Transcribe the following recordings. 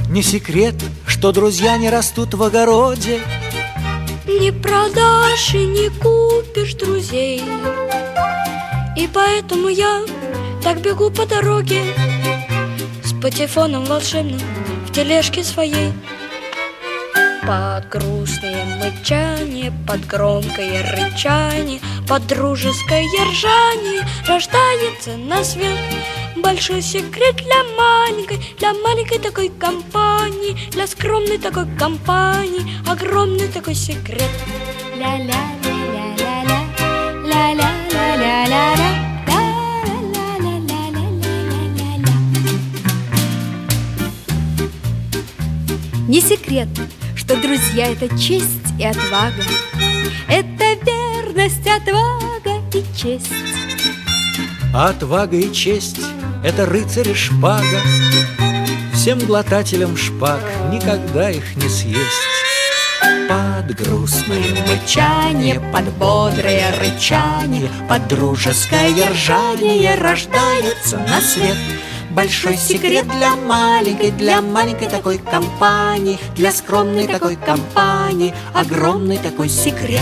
Не секрет, что друзья не растут в огороде. Не продашь и не купишь друзей. И поэтому я так бегу по дороге с патефоном волшебным в тележке своей. Под грустное мычание, под громкое рычание, под дружеское ржание рождается на свет большой секрет для маленькой такой компании, для скромной такой компании, огромный такой секрет. Ля-ля-ля-ля-ля-ля, ля-ля-ля-ля-ля-ля. Не секрет, что друзья — это честь и отвага, это верность, отвага и честь. А отвага и честь — это рыцарь и шпага. Всем глотателям шпаг никогда их не съесть. Под грустное мычание, под бодрое рычание, под дружеское ржание рождается на свет большой секрет для маленькой такой компании, для скромной такой компании, огромный такой секрет.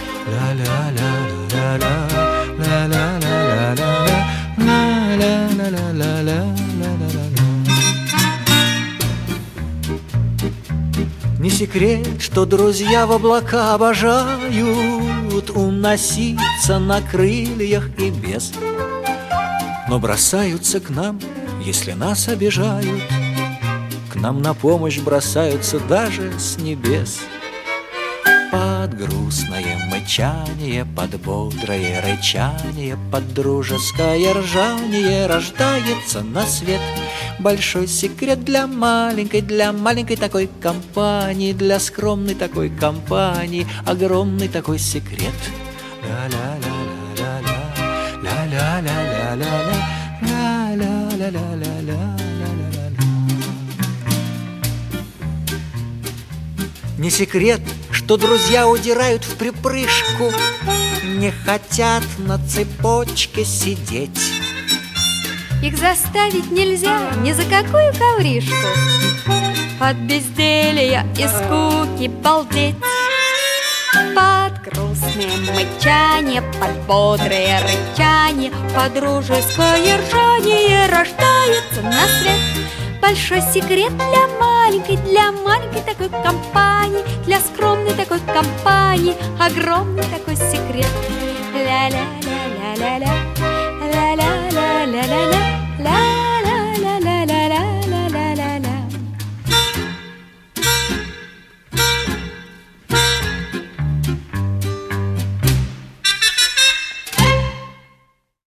Не секрет, что друзья в облака обожают уноситься на крыльях и без, но бросаются к нам, если нас обижают. К нам на помощь бросаются даже с небес. Под грустное мычание, под бодрое рычание, под дружеское ржание рождается на свет большой секрет для маленькой такой компании, для скромной такой компании, огромный такой секрет. Ля-ля-ля-ля-ля-ля, ля-ля-ля-ля-ля-ля. Не секрет, что друзья удирают в припрыжку, не хотят на цепочке сидеть. Их заставить нельзя ни за какую ковришку, от безделья и скуки балдеть. Под грустное мычание, под бодрое рычание, под дружеское ржание рождается на свет большой секрет для маленькой такой компании, для скромной такой компании, огромный такой секрет. Ля-ля-ля-ля-ля-ля, ля-ля-ля-ля-ля-ля.